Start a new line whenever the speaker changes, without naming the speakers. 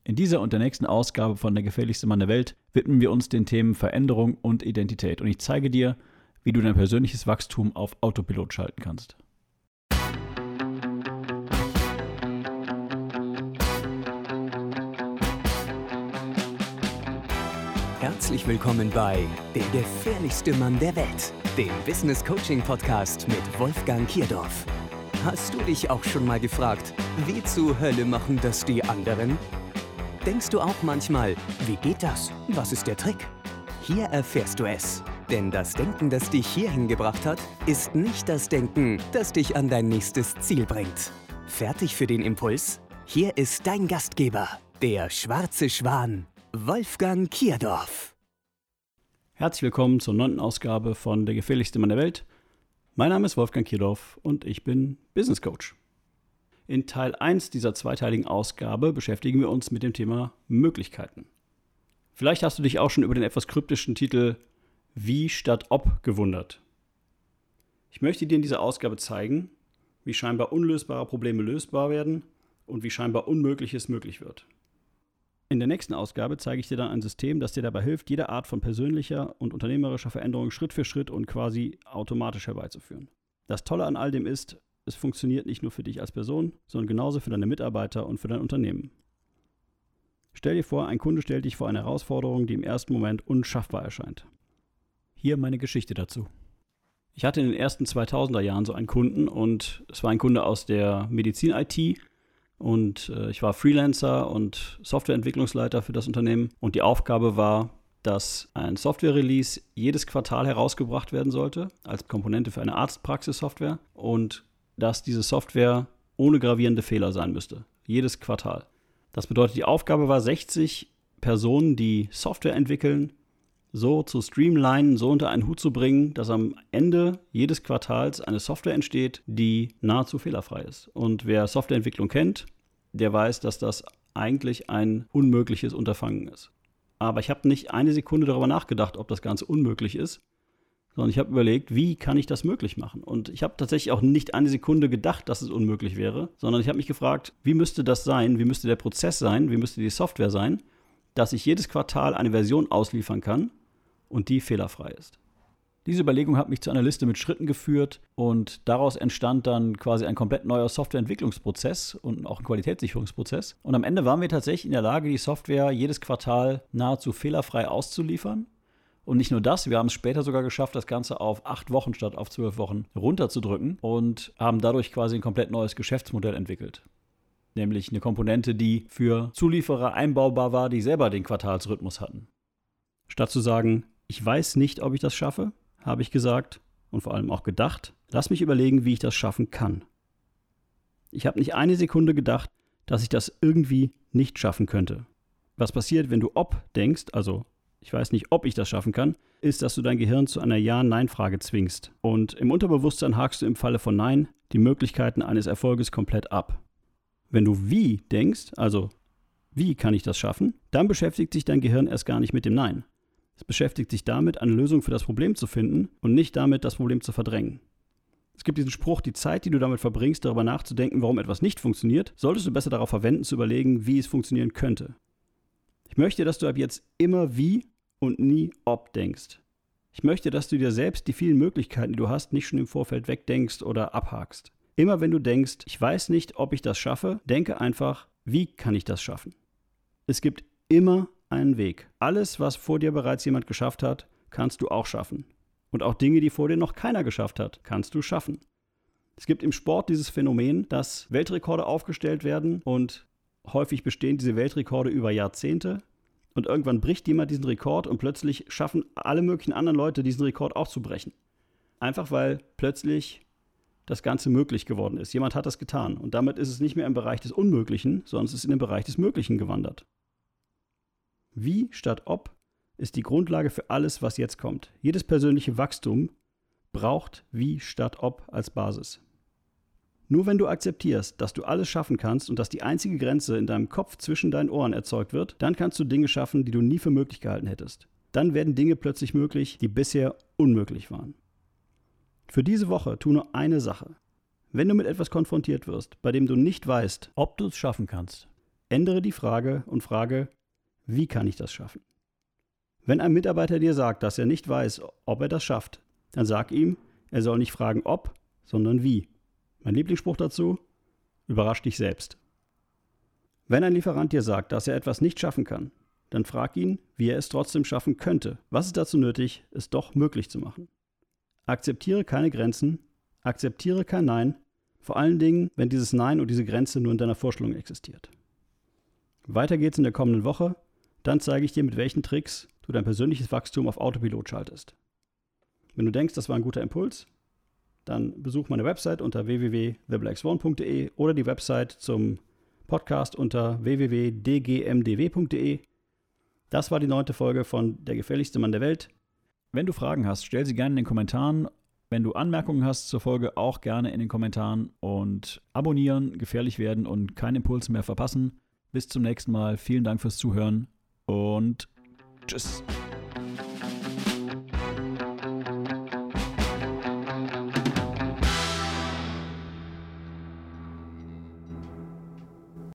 In dieser und der nächsten Ausgabe von Der gefährlichste Mann der Welt widmen wir uns den Themen Veränderung und Identität. Und ich zeige dir, wie du dein persönliches Wachstum auf Autopilot schalten kannst.
Herzlich willkommen bei Der gefährlichste Mann der Welt, dem Business Coaching Podcast mit Wolfgang Kierdorf. Hast du dich auch schon mal gefragt, wie zur Hölle machen das die anderen? Denkst du auch manchmal, wie geht das? Was ist der Trick? Hier erfährst du es. Denn das Denken, das dich hierhin gebracht hat, ist nicht das Denken, das dich an dein nächstes Ziel bringt. Fertig für den Impuls? Hier ist dein Gastgeber, der schwarze Schwan, Wolfgang Kierdorf.
Herzlich willkommen zur 9. Ausgabe von Der gefährlichste Mann der Welt. Mein Name ist Wolfgang Kierdorf und ich bin Business Coach. In Teil 1 dieser zweiteiligen Ausgabe beschäftigen wir uns mit dem Thema Möglichkeiten. Vielleicht hast du dich auch schon über den etwas kryptischen Titel Wie statt Ob gewundert. Ich möchte dir in dieser Ausgabe zeigen, wie scheinbar unlösbare Probleme lösbar werden und wie scheinbar Unmögliches möglich wird. In der nächsten Ausgabe zeige ich dir dann ein System, das dir dabei hilft, jede Art von persönlicher und unternehmerischer Veränderung Schritt für Schritt und quasi automatisch herbeizuführen. Das Tolle an all dem ist, es funktioniert nicht nur für dich als Person, sondern genauso für deine Mitarbeiter und für dein Unternehmen. Stell dir vor, ein Kunde stellt dich vor eine Herausforderung, die im ersten Moment unschaffbar erscheint. Hier meine Geschichte dazu. Ich hatte in den ersten 2000er Jahren so einen Kunden und es war ein Kunde aus der Medizin-IT und ich war Freelancer und Softwareentwicklungsleiter für das Unternehmen und die Aufgabe war, dass ein Software-Release jedes Quartal herausgebracht werden sollte als Komponente für eine Arztpraxis-Software und dass diese Software ohne gravierende Fehler sein müsste. Jedes Quartal. Das bedeutet, die Aufgabe war, 60 Personen, die Software entwickeln, so zu streamlinen, so unter einen Hut zu bringen, dass am Ende jedes Quartals eine Software entsteht, die nahezu fehlerfrei ist. Und wer Softwareentwicklung kennt, der weiß, dass das eigentlich ein unmögliches Unterfangen ist. Aber ich habe nicht eine Sekunde darüber nachgedacht, ob das Ganze unmöglich ist, sondern ich habe überlegt, wie kann ich das möglich machen? Und ich habe tatsächlich auch nicht eine Sekunde gedacht, dass es unmöglich wäre, sondern ich habe mich gefragt, wie müsste das sein, wie müsste der Prozess sein, wie müsste die Software sein, dass ich jedes Quartal eine Version ausliefern kann und die fehlerfrei ist. Diese Überlegung hat mich zu einer Liste mit Schritten geführt und daraus entstand dann quasi ein komplett neuer Softwareentwicklungsprozess und auch ein Qualitätssicherungsprozess. Und am Ende waren wir tatsächlich in der Lage, die Software jedes Quartal nahezu fehlerfrei auszuliefern. Und nicht nur das, wir haben es später sogar geschafft, das Ganze auf 8 Wochen statt auf 12 Wochen runterzudrücken und haben dadurch quasi ein komplett neues Geschäftsmodell entwickelt. Nämlich eine Komponente, die für Zulieferer einbaubar war, die selber den Quartalsrhythmus hatten. Statt zu sagen, ich weiß nicht, ob ich das schaffe, habe ich gesagt und vor allem auch gedacht, lass mich überlegen, wie ich das schaffen kann. Ich habe nicht eine Sekunde gedacht, dass ich das irgendwie nicht schaffen könnte. Was passiert, wenn du ob denkst, also ich weiß nicht, ob ich das schaffen kann, ist, dass du dein Gehirn zu einer Ja-Nein-Frage zwingst. Und im Unterbewusstsein hakst du im Falle von Nein die Möglichkeiten eines Erfolges komplett ab. Wenn du wie denkst, also wie kann ich das schaffen, dann beschäftigt sich dein Gehirn erst gar nicht mit dem Nein. Es beschäftigt sich damit, eine Lösung für das Problem zu finden und nicht damit, das Problem zu verdrängen. Es gibt diesen Spruch, die Zeit, die du damit verbringst, darüber nachzudenken, warum etwas nicht funktioniert, solltest du besser darauf verwenden, zu überlegen, wie es funktionieren könnte. Ich möchte, dass du ab jetzt immer wie und nie ob denkst. Ich möchte, dass du dir selbst die vielen Möglichkeiten, die du hast, nicht schon im Vorfeld wegdenkst oder abhakst. Immer wenn du denkst, ich weiß nicht, ob ich das schaffe, denke einfach, wie kann ich das schaffen? Es gibt immer einen Weg. Alles, was vor dir bereits jemand geschafft hat, kannst du auch schaffen. Und auch Dinge, die vor dir noch keiner geschafft hat, kannst du schaffen. Es gibt im Sport dieses Phänomen, dass Weltrekorde aufgestellt werden und häufig bestehen diese Weltrekorde über Jahrzehnte und irgendwann bricht jemand diesen Rekord und plötzlich schaffen alle möglichen anderen Leute diesen Rekord auch zu brechen. Einfach weil plötzlich das Ganze möglich geworden ist. Jemand hat das getan und damit ist es nicht mehr im Bereich des Unmöglichen, sondern es ist in den Bereich des Möglichen gewandert. Wie statt ob ist die Grundlage für alles, was jetzt kommt. Jedes persönliche Wachstum braucht wie statt ob als Basis. Nur wenn du akzeptierst, dass du alles schaffen kannst und dass die einzige Grenze in deinem Kopf zwischen deinen Ohren erzeugt wird, dann kannst du Dinge schaffen, die du nie für möglich gehalten hättest. Dann werden Dinge plötzlich möglich, die bisher unmöglich waren. Für diese Woche tu nur eine Sache. Wenn du mit etwas konfrontiert wirst, bei dem du nicht weißt, ob du es schaffen kannst, Ändere die Frage und frage, wie kann ich das schaffen? Wenn ein Mitarbeiter dir sagt, dass er nicht weiß, ob er das schafft, dann sag ihm, er soll nicht fragen ob, sondern wie. Mein Lieblingsspruch dazu: Überrasch dich selbst. Wenn ein Lieferant dir sagt, dass er etwas nicht schaffen kann, dann frag ihn, wie er es trotzdem schaffen könnte. Was ist dazu nötig, es doch möglich zu machen? Akzeptiere keine Grenzen, akzeptiere kein Nein, vor allen Dingen, wenn dieses Nein und diese Grenze nur in deiner Vorstellung existiert. Weiter geht's in der kommenden Woche, dann zeige ich dir, mit welchen Tricks du dein persönliches Wachstum auf Autopilot schaltest. Wenn du denkst, das war ein guter Impuls, dann besuch meine Website unter www.theblackswan.de oder die Website zum Podcast unter www.dgmdw.de. Das war die 9. Folge von Der gefährlichste Mann der Welt. Wenn du Fragen hast, stell sie gerne in den Kommentaren. Wenn du Anmerkungen hast zur Folge, auch gerne in den Kommentaren. Und abonnieren, gefährlich werden und keinen Impuls mehr verpassen. Bis zum nächsten Mal. Vielen Dank fürs Zuhören und tschüss.